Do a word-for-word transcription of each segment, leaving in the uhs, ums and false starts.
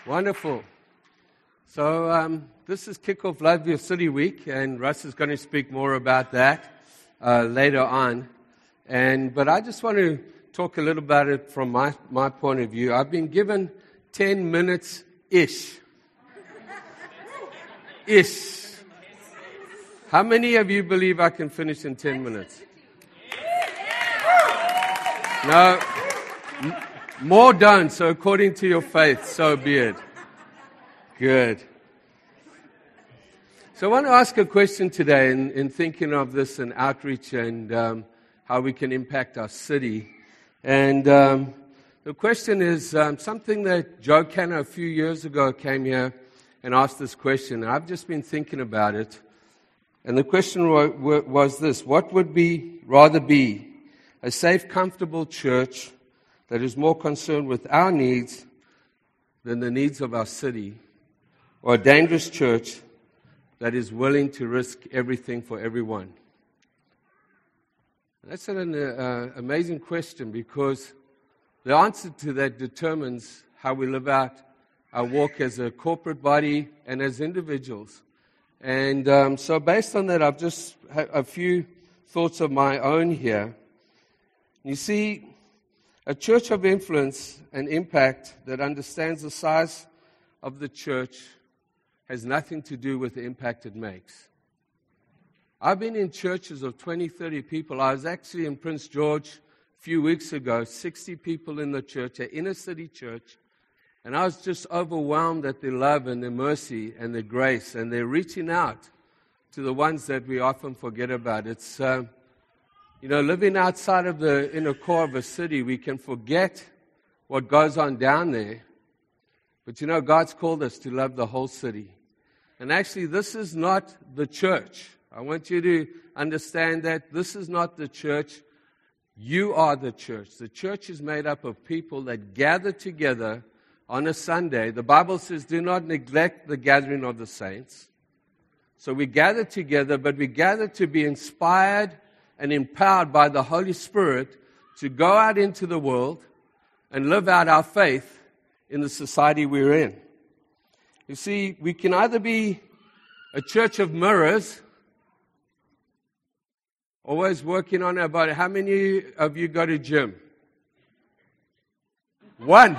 Wonderful. So um, this is Kickoff Love Your City Week, and Russ is going to speak more about that uh, later on. And but I just want to talk a little about it from my, my point of view. I've been given ten minutes-ish. Ish. How many of you believe I can finish in ten minutes? No. M- more don't, so according to your faith, so be it. Good. So I want to ask a question today in, in thinking of this and outreach and um, how we can impact our city. And um, the question is um, something that Joe Canna a few years ago came here and asked this question. And I've just been thinking about it. And the question wa- was this: what would be rather be a safe, comfortable church that is more concerned with our needs than the needs of our city, or a dangerous church that is willing to risk everything for everyone? That's an uh, amazing question, because the answer to that determines how we live out our walk as a corporate body and as individuals. And um, so based on that, I've just had a few thoughts of my own here. You see, a church of influence and impact that understands the size of the church has nothing to do with the impact it makes. I've been in churches of twenty, thirty people. I was actually in Prince George a few weeks ago, sixty people in the church, an inner city church. And I was just overwhelmed at their love and their mercy and their grace, and they're reaching out to the ones that we often forget about. It's, um, you know, living outside of the inner core of a city, we can forget what goes on down there. But you know, God's called us to love the whole city. And actually, this is not the church. I want you to understand that this is not the church. You are the church. The church is made up of people that gather together on a Sunday. The Bible says, do not neglect the gathering of the saints. So we gather together, but we gather to be inspired and empowered by the Holy Spirit to go out into the world and live out our faith in the society we're in. You see, we can either be a church of mirrors, always working on our body. How many of you go to gym? One.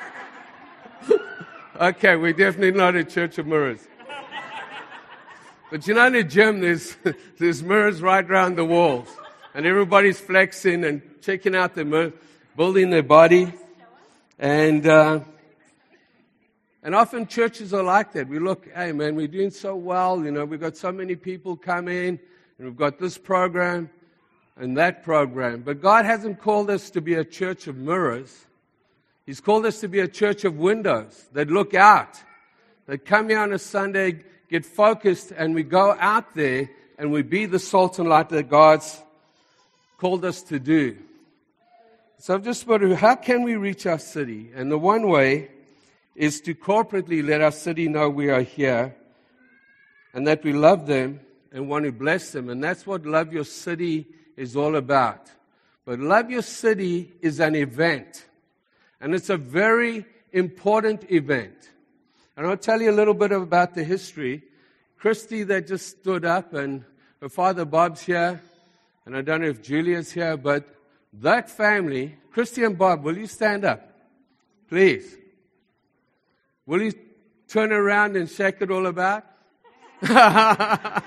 Okay, we're definitely not a church of mirrors. But you know, in the gym, there's, there's mirrors right around the walls. And everybody's flexing and checking out the mirror, building their body. And uh, and often churches are like that. We look, hey man, we're doing so well. You know, we've got so many people come in, and we've got this program and that program. But God hasn't called us to be a church of mirrors. He's called us to be a church of windows that look out, that come here on a Sunday, get focused, and we go out there and we be the salt and light that God's called us to do. So I've just wondered, how can we reach our city? And the one way is to corporately let our city know we are here and that we love them and want to bless them. And that's what Love Your City is all about. But Love Your City is an event. And it's a very important event. And I'll tell you a little bit about the history. Christy that just stood up, and her father Bob's here. And I don't know if Julia's here, but that family, Christy and Bob, will you stand up? Please. Will you turn around and shake it all about? that,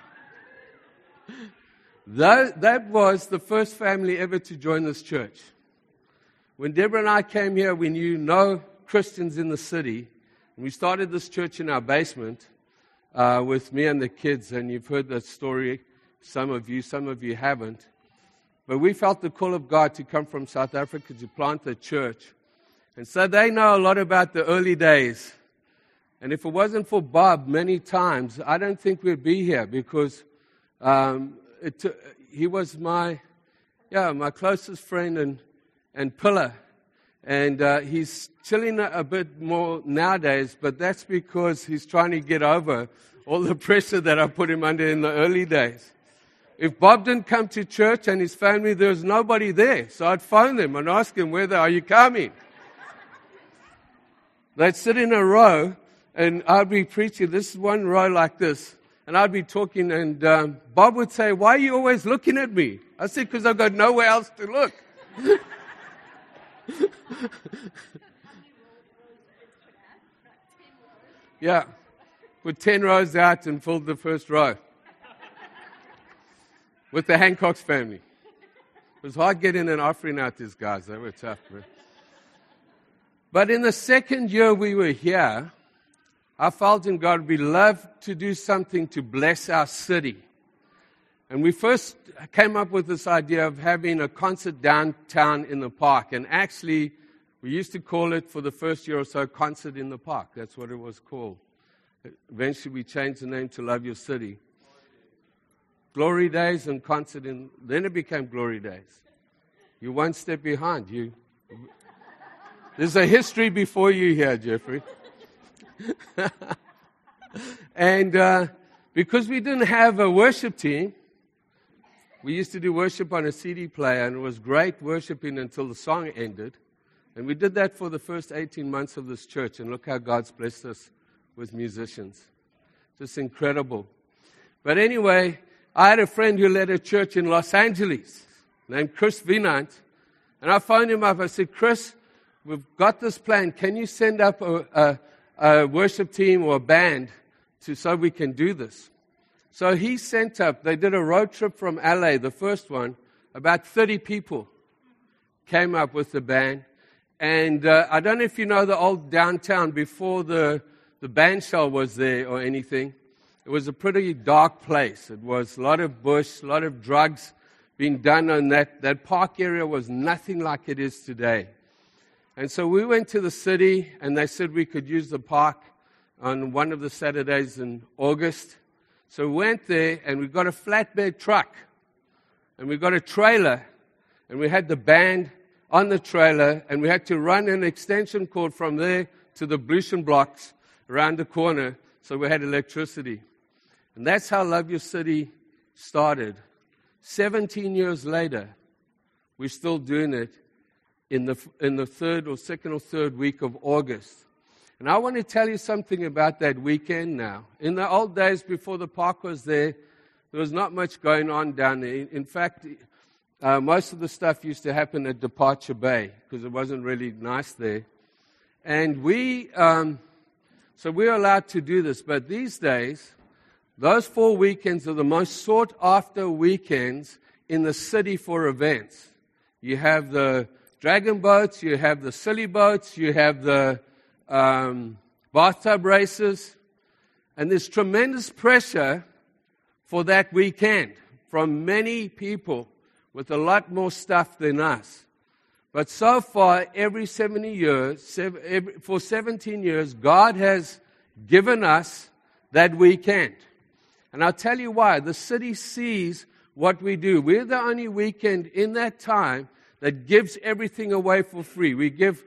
that was the first family ever to join this church. When Deborah and I came here, we knew no Christians in the city. And we started this church in our basement uh, with me and the kids. And you've heard that story, some of you, some of you haven't. But we felt the call of God to come from South Africa to plant a church. And so they know a lot about the early days. And if it wasn't for Bob many times, I don't think we'd be here, because um, it, he was my, yeah, my closest friend and and pillar. And uh, he's chilling a, a bit more nowadays, but that's because he's trying to get over all the pressure that I put him under in the early days. If Bob didn't come to church and his family, there was nobody there. So I'd phone them and ask them, whether are you coming? they'd sit in a row, and I'd be preaching. This is one row like this. And I'd be talking, and um, Bob would say, "Why are you always looking at me?" I said, "Because I've got nowhere else to look." Yeah. Put ten rows out and filled the first row. With the Hancock's family. It was hard getting an offering out, these guys. They were tough, man. But in the second year we were here, I felt in God we love to do something to bless our city. And we first came up with this idea of having a concert downtown in the park. And actually, we used to call it, for the first year or so, Concert in the Park. That's what it was called. Eventually, we changed the name to Love Your City. Glory Days and Concert in... Then it became Glory Days. You're one step behind. You. There's a history before you here, Jeffrey. And uh, because we didn't have a worship team, we used to do worship on a C D player, and it was great worshiping until the song ended. And we did that for the first eighteen months of this church, and look how God's blessed us with musicians. Just incredible. But anyway, I had a friend who led a church in Los Angeles named Chris Vinant, and I phoned him up. I said, "Chris, we've got this plan. Can you send up a, a, a worship team or a band to so we can do this?" So he sent up, they did a road trip from L A, the first one, about thirty people came up with the band. And uh, I don't know if you know the old downtown before the, the band shell was there or anything. It was a pretty dark place. It was a lot of bush, a lot of drugs being done on that. That park area was nothing like it is today. And so we went to the city, and they said we could use the park on one of the Saturdays in August. So we went there, and we got a flatbed truck, and we got a trailer, and we had the band on the trailer, and we had to run an extension cord from there to the Blution blocks around the corner, so we had electricity. And that's how Love Your City started. Seventeen years later, we're still doing it in the in the third or second or third week of August. And I want to tell you something about that weekend now. In the old days, before the park was there, there was not much going on down there. In fact, uh, most of the stuff used to happen at Departure Bay because it wasn't really nice there. And we, um, so we were allowed to do this. But these days, those four weekends are the most sought-after weekends in the city for events. You have the dragon boats, you have the silly boats, you have the Um, bathtub races, and there's tremendous pressure for that weekend from many people with a lot more stuff than us. But so far, every seventy years, seven, every, for seventeen years, God has given us that weekend. And I'll tell you why. The city sees what we do. We're the only weekend in that time that gives everything away for free. We give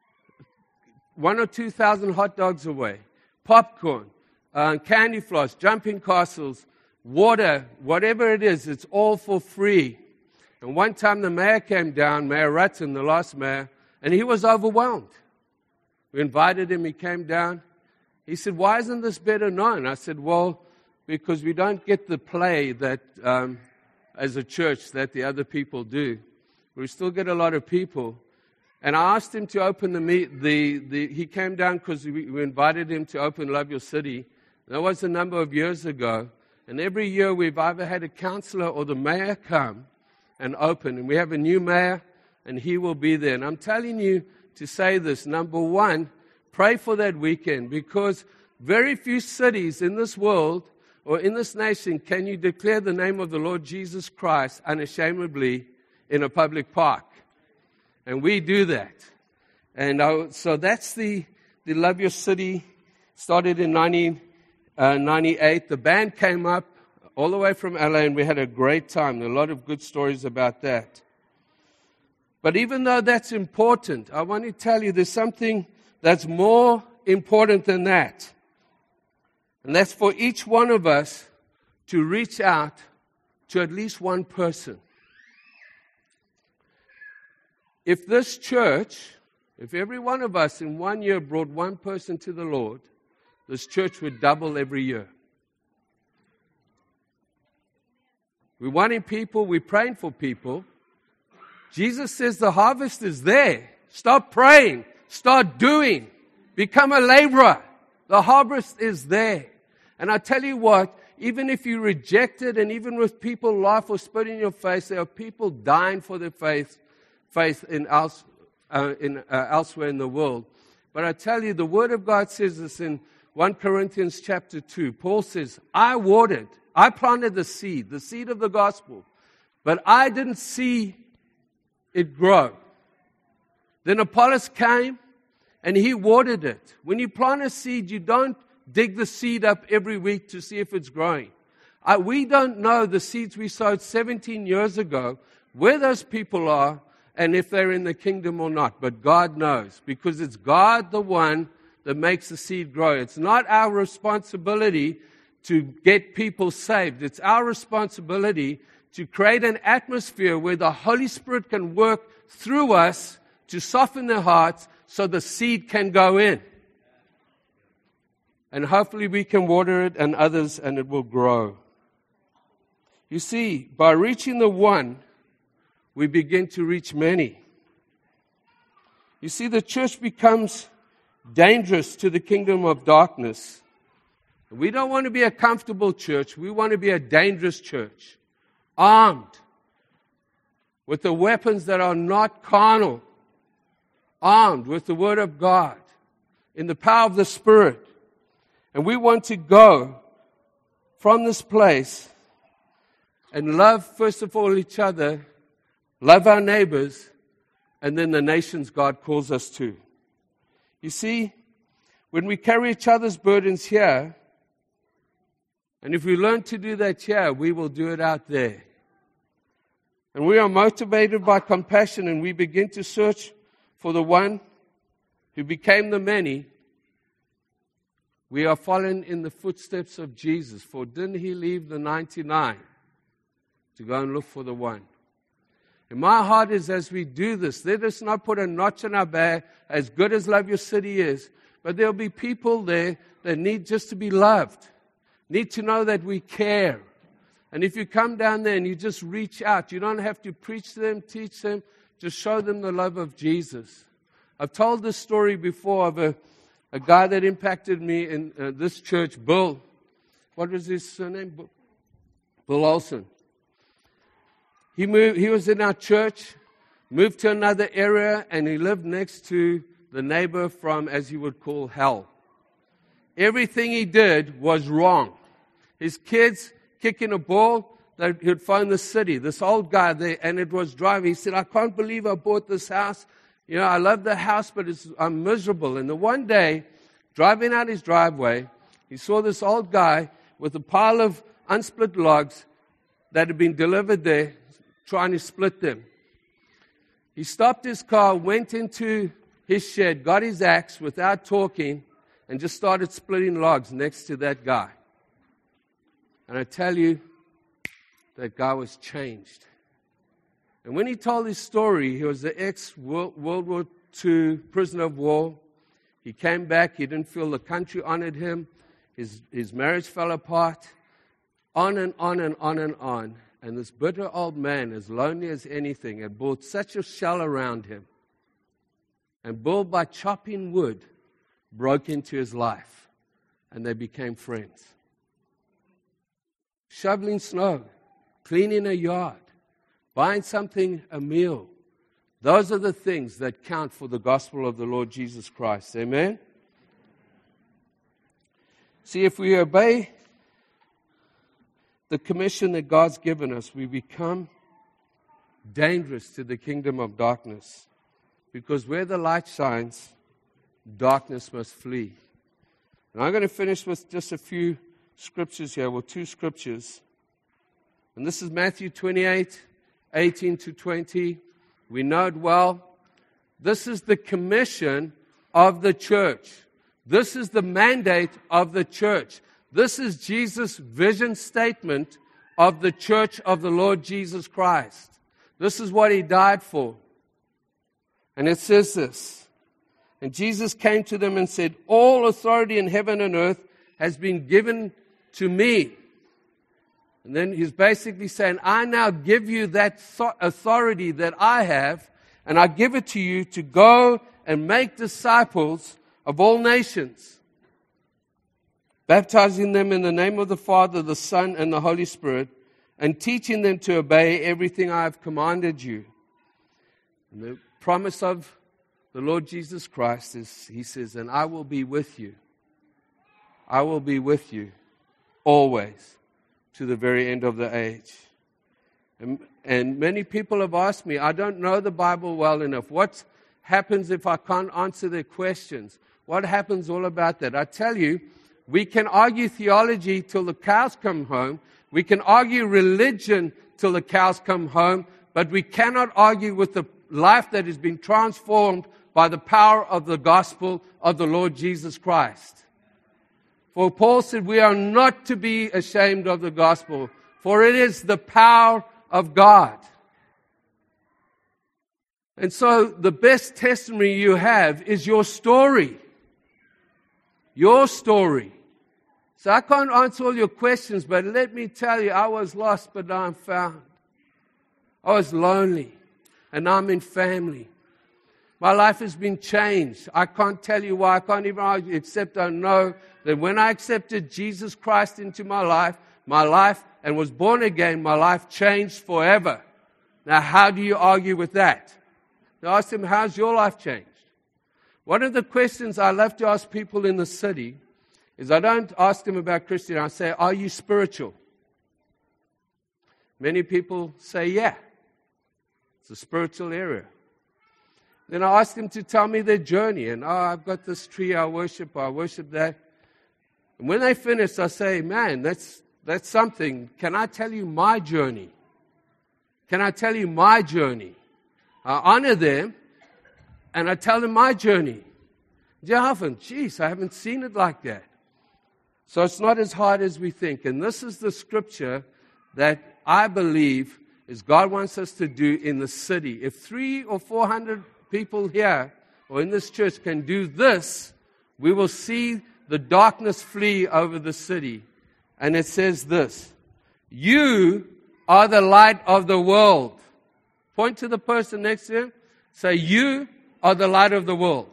one or two thousand hot dogs away, popcorn, uh, candy floss, jumping castles, water, whatever it is, it's all for free. And one time the mayor came down, Mayor Rutten, the last mayor, and he was overwhelmed. We invited him, he came down. He said, "Why isn't this better known?" I said, "Well, because we don't get the play that, um, as a church, that the other people do. We still get a lot of people." And I asked him to open the meet. The, the he came down because we, we invited him to open Love Your City. That was a number of years ago. And every year we've either had a counselor or the mayor come and open. And we have a new mayor, and he will be there. And I'm telling you to say this. Number one, pray for that weekend, because very few cities in this world or in this nation can you declare the name of the Lord Jesus Christ unashamedly in a public park. And we do that. And I, so that's the, the Love Your City. Started in nineteen ninety-eight. The band came up all the way from L A, and we had a great time. There are a lot of good stories about that. But even though that's important, I want to tell you there's something that's more important than that. And that's for each one of us to reach out to at least one person. If this church If every one of us in one year brought one person to the Lord, this church would double every year. We're wanting people, we're praying for people. Jesus says the harvest is there. Stop praying. Start doing. Become a laborer. The harvest is there. And I tell you what, even if you reject it, and even with people laugh or spit in your face, there are people dying for their faith, faith in, else, uh, in uh, elsewhere in the world. But I tell you, the Word of God says this in First Corinthians chapter two. Paul says, I watered, I planted the seed, the seed of the gospel, but I didn't see it grow. Then Apollos came and he watered it. When you plant a seed, you don't dig the seed up every week to see if it's growing. Uh, we don't know the seeds we sowed seventeen years ago, where those people are and if they're in the kingdom or not. But God knows, because it's God the one that makes the seed grow. It's not our responsibility to get people saved. It's our responsibility to create an atmosphere where the Holy Spirit can work through us to soften their hearts so the seed can go in. And hopefully we can water it and others, and it will grow. You see, by reaching the one, we begin to reach many. You see, the church becomes dangerous to the kingdom of darkness. We don't want to be a comfortable church. We want to be a dangerous church, armed with the weapons that are not carnal, armed with the Word of God, in the power of the Spirit. And we want to go from this place and love, first of all, each other, love our neighbors, and then the nations God calls us to. You see, when we carry each other's burdens here, and if we learn to do that here, we will do it out there. And we are motivated by compassion, and we begin to search for the one who became the many. We are following in the footsteps of Jesus. For didn't he leave the ninety-nine to go and look for the one? And my heart is, as we do this, let us not put a notch in our bag, as good as Love Your City is, but there'll be people there that need just to be loved, need to know that we care. And if you come down there and you just reach out, you don't have to preach to them, teach them, just show them the love of Jesus. I've told this story before of a, a guy that impacted me in uh, this church, Bill. What was his surname? Bill, Bill Olson. He moved. He was in our church, moved to another area, and he lived next to the neighbor from, as you would call, hell. Everything he did was wrong. His kids kicking a ball, that he'd phone the city. This old guy there, and it was driving. He said, I can't believe I bought this house. You know, I love the house, but it's, I'm miserable. And the one day, driving out his driveway, he saw this old guy with a pile of unsplit logs that had been delivered there, trying to split them. He stopped his car, went into his shed, got his axe without talking, and just started splitting logs next to that guy. And I tell you, that guy was changed. And when he told his story, he was an ex-World War Two prisoner of war. He came back. He didn't feel the country honored him. His, his marriage fell apart. On and on and on and on. And this bitter old man, as lonely as anything, had built such a shell around him. And Bill, by chopping wood, broke into his life. And they became friends. Shoveling snow, cleaning a yard, buying something, a meal. Those are the things that count for the gospel of the Lord Jesus Christ. Amen? See, if we obey the commission that God's given us, we become dangerous to the kingdom of darkness. Because where the light shines, darkness must flee. And I'm going to finish with just a few scriptures here, well, two scriptures. And this is Matthew twenty-eight, eighteen to twenty. We know it well. This is the commission of the church. This is the mandate of the church. This is Jesus' vision statement of the church of the Lord Jesus Christ. This is what He died for. And it says this, And Jesus came to them and said, all authority in heaven and earth has been given to me. And then he's basically saying, I now give you that authority that I have, and I give it to you to go and make disciples of all nations, baptizing them in the name of the Father, the Son, and the Holy Spirit, and teaching them to obey everything I have commanded you. And the promise of the Lord Jesus Christ is, he says, and I will be with you. I will be with you always to the very end of the age. And, and many people have asked me, I don't know the Bible well enough. What happens if I can't answer their questions? What happens all about that? I tell you, we can argue theology till the cows come home. We can argue religion till the cows come home. But we cannot argue with the life that has been transformed by the power of the gospel of the Lord Jesus Christ. For Paul said, we are not to be ashamed of the gospel, for it is the power of God. And so the best testimony you have is your story. Your story. So I can't answer all your questions, but let me tell you, I was lost, but now I'm found. I was lonely, and now I'm in family. My life has been changed. I can't tell you why. I can't even argue, except I know that when I accepted Jesus Christ into my life, my life, and was born again, my life changed forever. Now, how do you argue with that? I asked him, how's your life changed? One of the questions I love to ask people in the city is I don't ask them about Christianity. I say, are you spiritual? Many people say, yeah. It's a spiritual area. Then I ask them to tell me their journey. And, oh, I've got this tree I worship, I worship that. And when they finish, I say, man, that's, that's something. Can I tell you my journey? Can I tell you my journey? I honor them, and I tell them my journey. Jehovah, geez, I haven't seen it like that. So it's not as hard as we think. And this is the scripture that I believe is God wants us to do in the city. If three or four hundred people here or in this church can do this, we will see the darkness flee over the city. And it says this, you are the light of the world. Point to the person next to him. Say, you are the light of the world.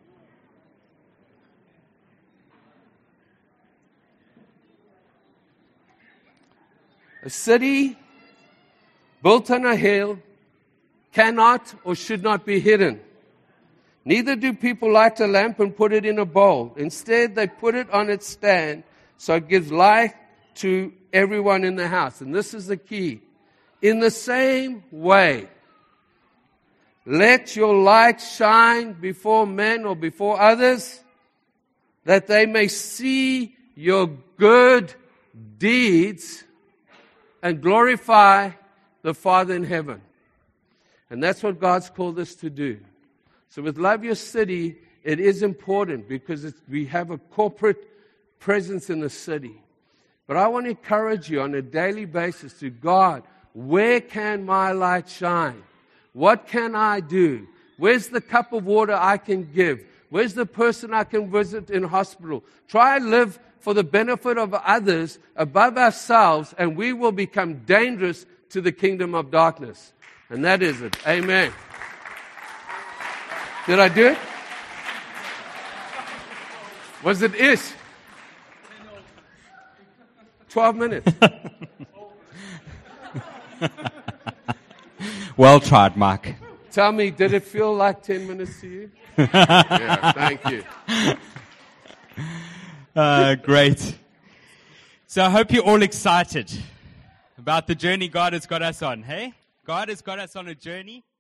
A city built on a hill cannot or should not be hidden. Neither do people light a lamp and put it in a bowl. Instead, they put it on its stand so it gives light to everyone in the house. And this is the key. In the same way, let your light shine before men or before others, that they may see your good deeds and glorify the Father in heaven. And that's what God's called us to do. So with Love Your City, it is important because it's, we have a corporate presence in the city. But I want to encourage you on a daily basis to God, where can my light shine? What can I do? Where's the cup of water I can give? Where's the person I can visit in hospital? Try and live for the benefit of others above ourselves, and we will become dangerous to the kingdom of darkness. And that is it. Amen. Did I do it? Was it ish? Twelve minutes. Well tried, Mike. Tell me, did it feel like ten minutes to you? Yeah, thank you. Uh, great. So I hope you're all excited about the journey God has got us on, hey? God has got us on a journey.